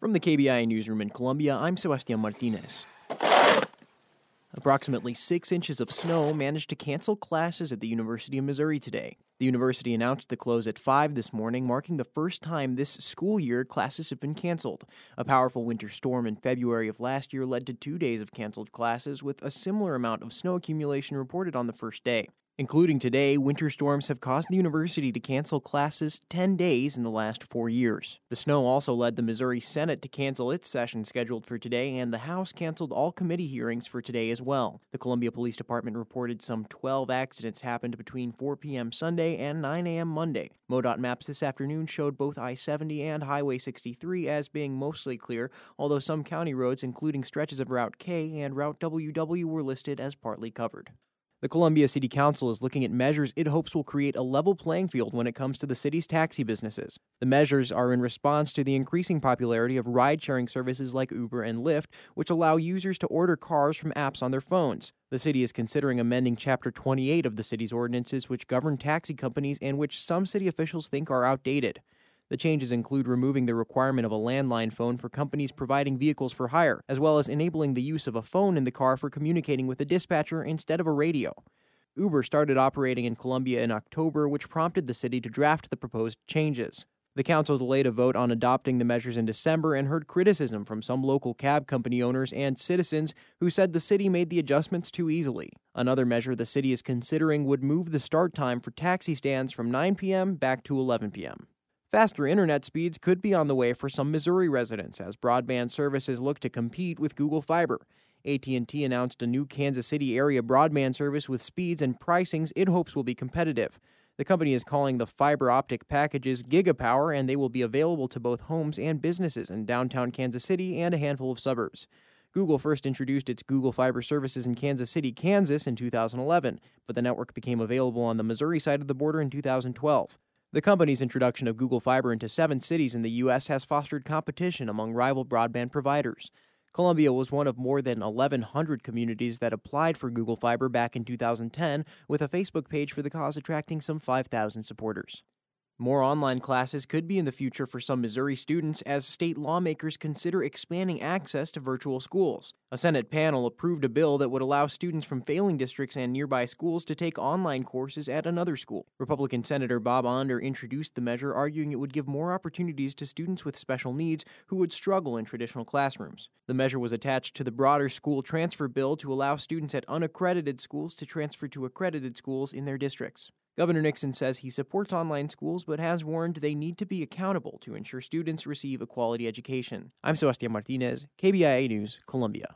From the KBIA newsroom in Columbia, I'm Sebastian Martinez. Approximately 6 inches of snow managed to cancel classes at the University of Missouri today. The university announced the close at 5 this morning, marking the first time this school year classes have been canceled. A powerful winter storm in February of last year led to 2 days of canceled classes, with a similar amount of snow accumulation reported on the first day. Including today, winter storms have caused the university to cancel classes 10 days in the last 4 years. The snow also led the Missouri Senate to cancel its session scheduled for today, and the House canceled all committee hearings for today as well. The Columbia Police Department reported some 12 accidents happened between 4 p.m. Sunday and 9 a.m. Monday. MoDOT maps this afternoon showed both I-70 and Highway 63 as being mostly clear, although some county roads, including stretches of Route K and Route WW, were listed as partly covered. The Columbia City Council is looking at measures it hopes will create a level playing field when it comes to the city's taxi businesses. The measures are in response to the increasing popularity of ride-sharing services like Uber and Lyft, which allow users to order cars from apps on their phones. The city is considering amending Chapter 28 of the city's ordinances, which govern taxi companies and which some city officials think are outdated. The changes include removing the requirement of a landline phone for companies providing vehicles for hire, as well as enabling the use of a phone in the car for communicating with a dispatcher instead of a radio. Uber started operating in Columbia in October, which prompted the city to draft the proposed changes. The council delayed a vote on adopting the measures in December and heard criticism from some local cab company owners and citizens who said the city made the adjustments too easily. Another measure the city is considering would move the start time for taxi stands from 9 p.m. back to 11 p.m. Faster internet speeds could be on the way for some Missouri residents as broadband services look to compete with Google Fiber. AT&T announced a new Kansas City area broadband service with speeds and pricings it hopes will be competitive. The company is calling the fiber optic packages GigaPower, and they will be available to both homes and businesses in downtown Kansas City and a handful of suburbs. Google first introduced its Google Fiber services in Kansas City, Kansas in 2011, but the network became available on the Missouri side of the border in 2012. The company's introduction of Google Fiber into 7 cities in the U.S. has fostered competition among rival broadband providers. Columbia was one of more than 1,100 communities that applied for Google Fiber back in 2010, with a Facebook page for the cause attracting some 5,000 supporters. More online classes could be in the future for some Missouri students as state lawmakers consider expanding access to virtual schools. A Senate panel approved a bill that would allow students from failing districts and nearby schools to take online courses at another school. Republican Senator Bob Onder introduced the measure, arguing it would give more opportunities to students with special needs who would struggle in traditional classrooms. The measure was attached to the broader school transfer bill to allow students at unaccredited schools to transfer to accredited schools in their districts. Governor Nixon says he supports online schools but has warned they need to be accountable to ensure students receive a quality education. I'm Sebastian Martinez, KBIA News, Columbia.